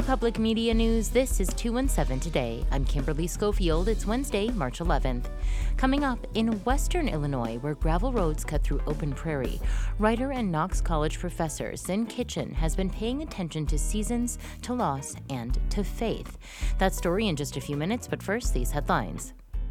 Public Media News, this is 217 Today. I'm Kimberly Schofield. It's Wednesday, March 11th. Coming up, in western Illinois, where gravel roads cut through open prairie, writer and Knox College professor Sin Kitchen has been paying attention to seasons, to loss, and to faith. That story in just a few minutes, but first, these headlines.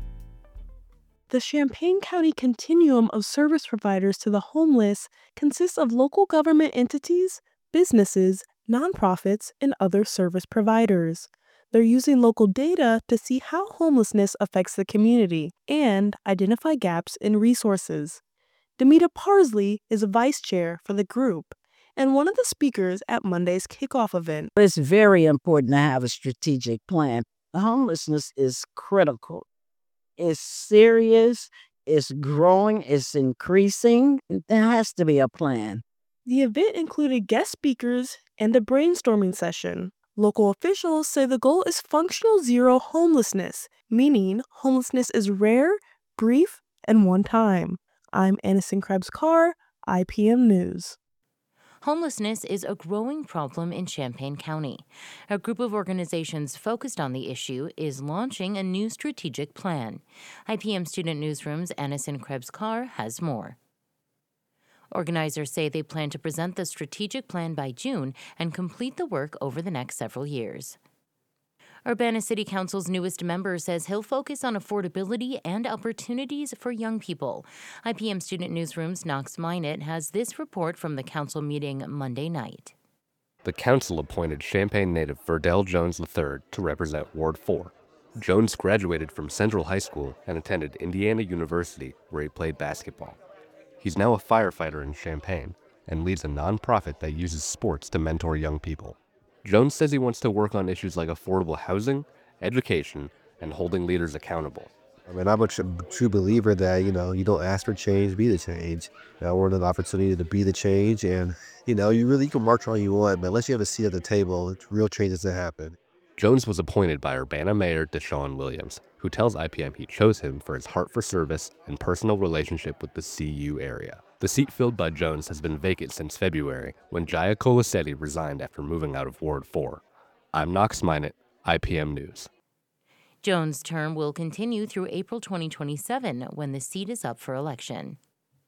The Champaign County continuum of service providers to the homeless consists of local government entities, businesses, nonprofits, and other service providers. They're using local data to see how homelessness affects the community and identify gaps in resources. Demita Parsley is a vice chair for the group and one of the speakers at Monday's kickoff event. It's very important to have a strategic plan. The homelessness is critical. It's serious, it's growing, it's increasing. There has to be a plan. The event included guest speakers and a brainstorming session. Local officials say the goal is functional zero homelessness, meaning homelessness is rare, brief, and one time. I'm Aniston Krebs-Carr, IPM News. Homelessness is a growing problem in Champaign County. A group of organizations focused on the issue is launching a new strategic plan. IPM Student Newsroom's Aniston Krebs-Carr has more. Organizers say they plan to present the strategic plan by June and complete the work over the next several years. Urbana City Council's newest member says he'll focus on affordability and opportunities for young people. IPM Student Newsroom's Knox Minot has this report from the council meeting Monday night. The council appointed Champaign native Verdell Jones III to represent Ward 4. Jones graduated from Central High School and attended Indiana University, where he played basketball. He's now a firefighter in Champaign and leads a nonprofit that uses sports to mentor young people. Jones says he wants to work on issues like affordable housing, education, and holding leaders accountable. I'm a true believer that, you don't ask for change, be the change. I want an opportunity to be the change, and, you can march all you want, but unless you have a seat at the table, real change doesn't happen. Jones was appointed by Urbana Mayor Deshaun Williams, who tells IPM he chose him for his heart for service and personal relationship with the CU area. The seat filled by Jones has been vacant since February, when Jaya Colasetti resigned after moving out of Ward 4. I'm Knox Minot, IPM News. Jones' term will continue through April 2027, when the seat is up for election.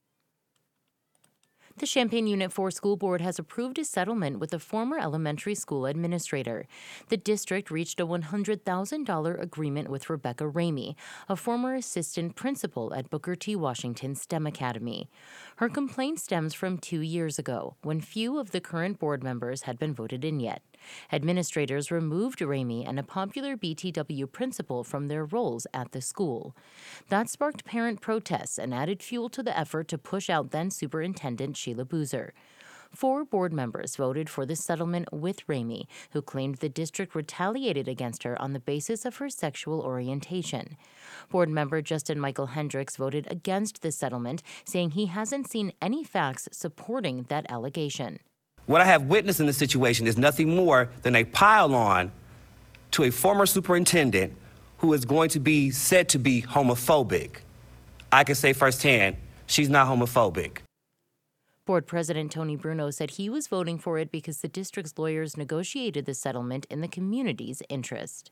The Champaign Unit 4 School Board has approved a settlement with a former elementary school administrator. The district reached a $100,000 agreement with Rebecca Ramey, a former assistant principal at Booker T. Washington STEM Academy. Her complaint stems from 2 years ago, when few of the current board members had been voted in yet. Administrators removed Ramey and a popular BTW principal from their roles at the school. That sparked parent protests and added fuel to the effort to push out then-Superintendent Sheila Boozer. 4 board members voted for the settlement with Ramey, who claimed the district retaliated against her on the basis of her sexual orientation. Board member Justin Michael Hendricks voted against the settlement, saying he hasn't seen any facts supporting that allegation. What I have witnessed in this situation is nothing more than a pile-on to a former superintendent who is going to be said to be homophobic. I can say firsthand, she's not homophobic. Board President Tony Bruno said he was voting for it because the district's lawyers negotiated the settlement in the community's interest.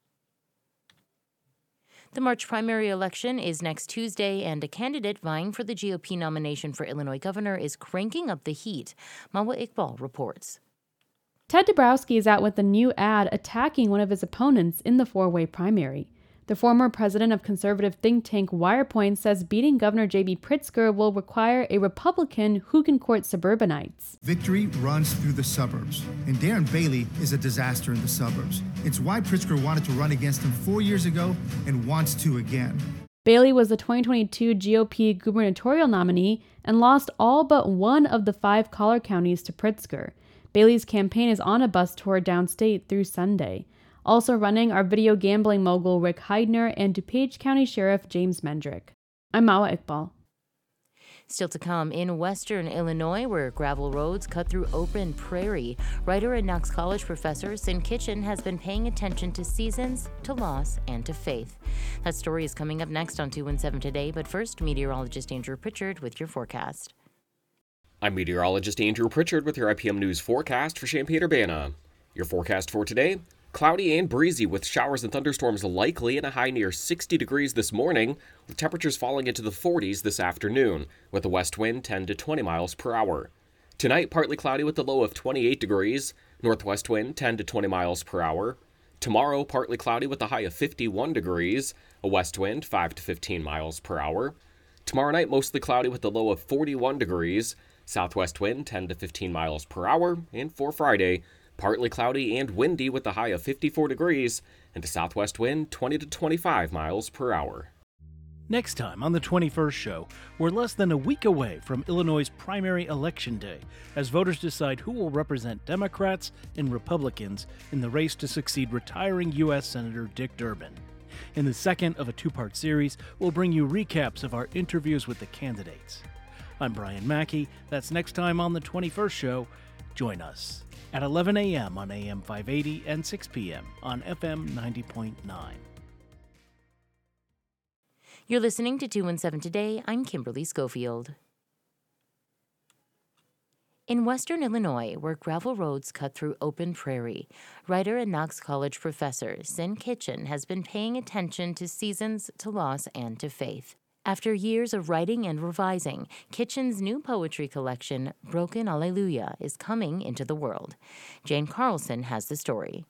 The March primary election is next Tuesday, and a candidate vying for the GOP nomination for Illinois governor is cranking up the heat. Mawa Iqbal reports. Ted Dabrowski is out with a new ad attacking one of his opponents in the four-way primary. The former president of conservative think tank Wirepoint says beating Governor J.B. Pritzker will require a Republican who can court suburbanites. Victory runs through the suburbs, and Darren Bailey is a disaster in the suburbs. It's why Pritzker wanted to run against him 4 years ago and wants to again. Bailey was the 2022 GOP gubernatorial nominee and lost all but one of the 5 collar counties to Pritzker. Bailey's campaign is on a bus tour downstate through Sunday. Also running are video gambling mogul Rick Heidner and DuPage County Sheriff James Mendrick. I'm Mawa Iqbal. Still to come, in western Illinois, where gravel roads cut through open prairie, writer and Knox College professor Sin Kitchen has been paying attention to seasons, to loss, and to faith. That story is coming up next on 217 Today, but first, meteorologist Andrew Pritchard with your forecast. I'm meteorologist Andrew Pritchard with your IPM News forecast for Champaign-Urbana. Your forecast for today: cloudy and breezy with showers and thunderstorms likely and a high near 60 degrees this morning, with temperatures falling into the 40s this afternoon, with a west wind 10 to 20 miles per hour. Tonight, partly cloudy with a low of 28 degrees, northwest wind 10 to 20 miles per hour. Tomorrow, partly cloudy with a high of 51 degrees, a west wind 5 to 15 miles per hour. Tomorrow night, mostly cloudy with a low of 41 degrees, southwest wind 10 to 15 miles per hour. And for Friday, partly cloudy and windy with a high of 54 degrees and a southwest wind 20 to 25 miles per hour. Next time on the 21st Show, we're less than a week away from Illinois' primary election day as voters decide who will represent Democrats and Republicans in the race to succeed retiring U.S. Senator Dick Durbin. In the second of a two-part series, we'll bring you recaps of our interviews with the candidates. I'm Brian Mackey. That's next time on the 21st Show. Join us at 11 a.m. on AM 580 and 6 p.m. on FM 90.9. You're listening to 217 Today. I'm Kimberly Schofield. In western Illinois, where gravel roads cut through open prairie, writer and Knox College professor Sin Kitchen has been paying attention to seasons, to loss, and to faith. After years of writing and revising, Kitchen's new poetry collection, Broken Alleluia, is coming into the world. Jane Carlson has the story.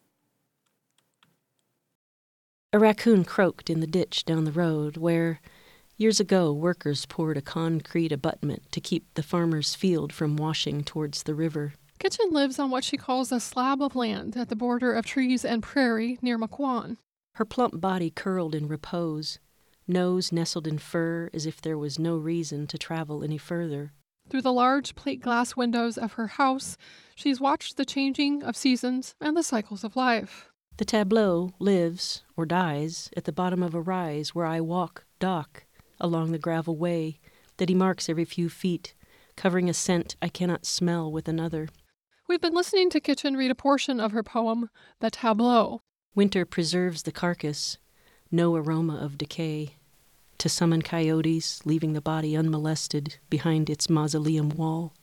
A raccoon croaked in the ditch down the road where, years ago, workers poured a concrete abutment to keep the farmer's field from washing towards the river. Kitchen lives on what she calls a slab of land at the border of trees and prairie near Mequon. Her plump body curled in repose, nose nestled in fur as if there was no reason to travel any further. Through the large plate glass windows of her house, she's watched the changing of seasons and the cycles of life. The tableau lives, or dies, at the bottom of a rise where I walk Doc along the gravel way that he marks every few feet, covering a scent I cannot smell with another. We've been listening to Kitchen read a portion of her poem, The Tableau. Winter preserves the carcass, no aroma of decay. To summon coyotes, leaving the body unmolested behind its mausoleum wall.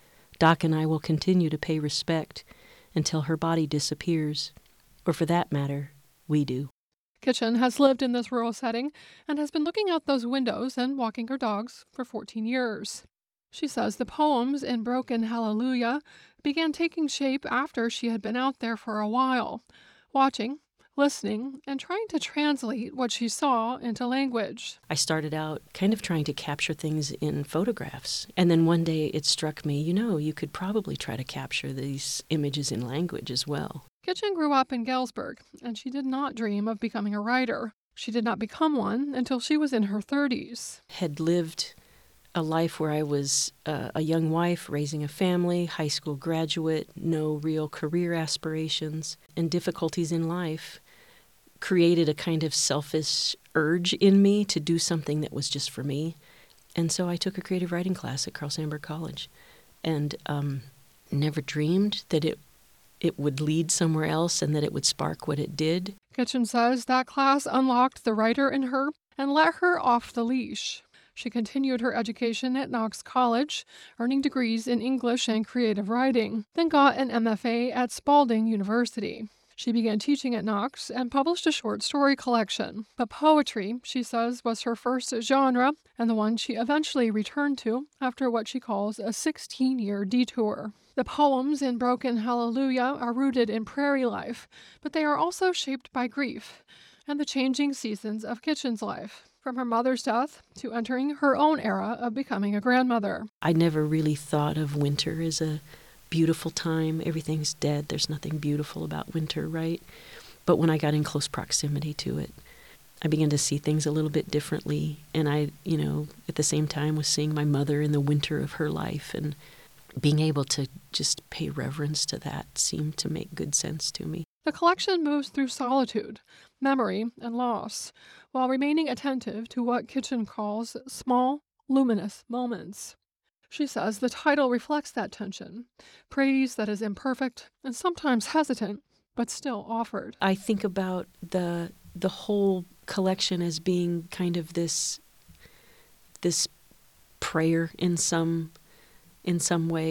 Doc and I will continue to pay respect until her body disappears, or for that matter, we do. Kitchen has lived in this rural setting and has been looking out those windows and walking her dogs for 14 years. She says the poems in Broken Hallelujah began taking shape after she had been out there for a while, watching, listening, and trying to translate what she saw into language. I started out kind of trying to capture things in photographs. And then one day it struck me, you could probably try to capture these images in language as well. Kitchen grew up in Galesburg, and she did not dream of becoming a writer. She did not become one until she was in her 30s. Had lived a life where I was a young wife, raising a family, high school graduate, no real career aspirations, and difficulties in life created a kind of selfish urge in me to do something that was just for me. And so I took a creative writing class at Carl Sandburg College and never dreamed that it would lead somewhere else and that it would spark what it did. Kitchen says that class unlocked the writer in her and let her off the leash. She continued her education at Knox College, earning degrees in English and creative writing, then got an MFA at Spalding University. She began teaching at Knox and published a short story collection. But poetry, she says, was her first genre and the one she eventually returned to after what she calls a 16-year detour. The poems in Broken Hallelujah are rooted in prairie life, but they are also shaped by grief and the changing seasons of Kitchen's life, from her mother's death to entering her own era of becoming a grandmother. I never really thought of winter as a beautiful time. Everything's dead. There's nothing beautiful about winter, right? But when I got in close proximity to it, I began to see things a little bit differently. And I, at the same time was seeing my mother in the winter of her life, and being able to just pay reverence to that seemed to make good sense to me. The collection moves through solitude, memory, and loss, while remaining attentive to what Kitchen calls small, luminous moments. She says the title reflects that tension, praise that is imperfect and sometimes hesitant, but still offered. I think about the whole collection as being kind of this prayer in some way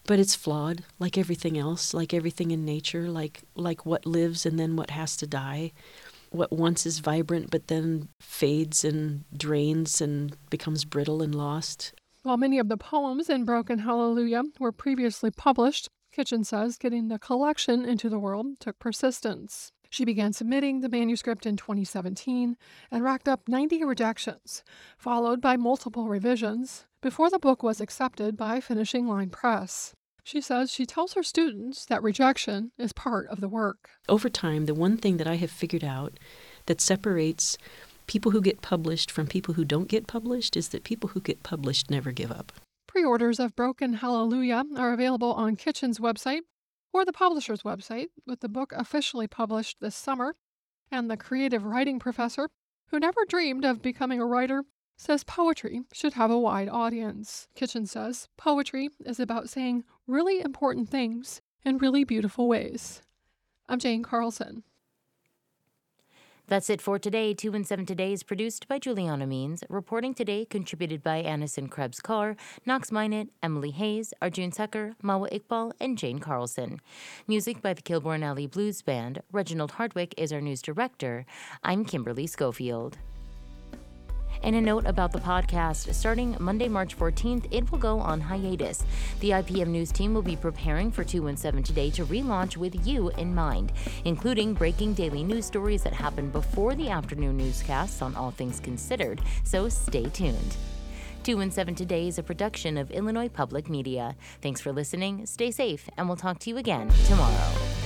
But it's flawed, like everything else, like everything in nature, like what lives and then what has to die. What once is vibrant but then fades and drains and becomes brittle and lost. While many of the poems in Broken Hallelujah were previously published, Kitchen says getting the collection into the world took persistence. She began submitting the manuscript in 2017 and racked up 90 rejections, followed by multiple revisions, before the book was accepted by Finishing Line Press. She says she tells her students that rejection is part of the work. Over time, the one thing that I have figured out that separates people who get published from people who don't get published is that people who get published never give up. Pre-orders of Broken Hallelujah are available on Kitchen's website or the publisher's website, with the book officially published this summer. And the creative writing professor, who never dreamed of becoming a writer, says poetry should have a wide audience. Kitchen says poetry is about saying really important things in really beautiful ways. I'm Jane Carlson. That's it for today. 2 and 7 Today is produced by Juliana Means. Reporting today contributed by Anison Krebs-Carr, Knox Minot, Emily Hayes, Arjun Secker, Mawa Iqbal, and Jane Carlson. Music by the Kilbourne Alley Blues Band. Reginald Hardwick is our news director. I'm Kimberly Schofield. And a note about the podcast, starting Monday, March 14th, it will go on hiatus. The IPM News team will be preparing for 2 and 7 Today to relaunch with you in mind, including breaking daily news stories that happen before the afternoon newscasts on All Things Considered, so stay tuned. 2 and 7 Today is a production of Illinois Public Media. Thanks for listening, stay safe, and we'll talk to you again tomorrow.